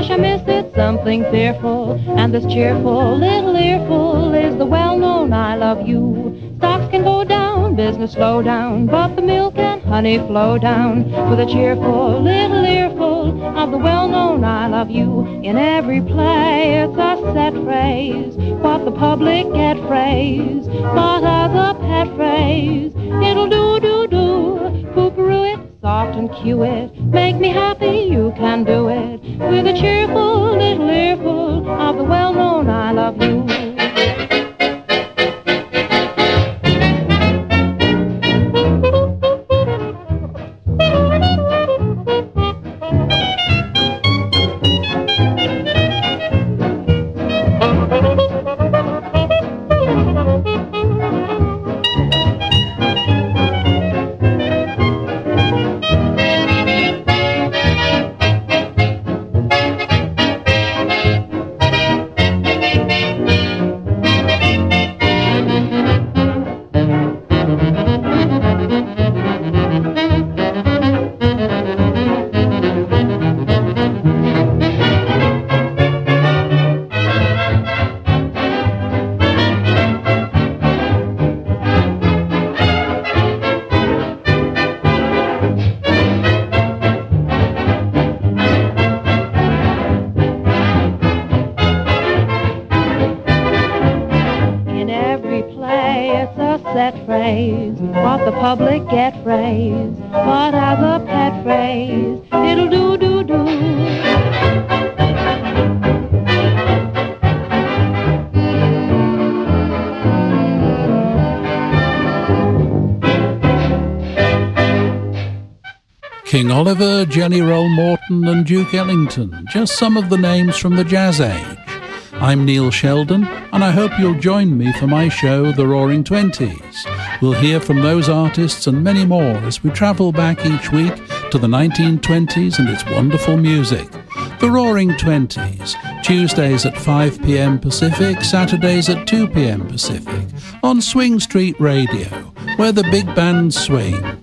gosh, I miss it, something fearful. And this cheerful little earful is the well-known I love you. Stocks can go down, business slow down, but the milk and honey flow down with a cheerful little earful of the well-known I love you. In every play it's a set phrase, what the public get phrase, but as a pet phrase, it'll do, poo-peroo it, soft and cue it, make me happy, you can do it, with a cheerful little earful of the well-known I love you. What the public get phrase, but as a pet phrase, it'll do. King Oliver, Jelly Roll Morton and Duke Ellington, just some of the names from the jazz age. I'm Neil Sheldon, and I hope you'll join me for my show, The Roaring Twenties. We'll hear from those artists and many more as we travel back each week to the 1920s and its wonderful music. The Roaring Twenties, Tuesdays at 5 p.m. Pacific, Saturdays at 2 p.m. Pacific, on Swing Street Radio, where the big bands swing.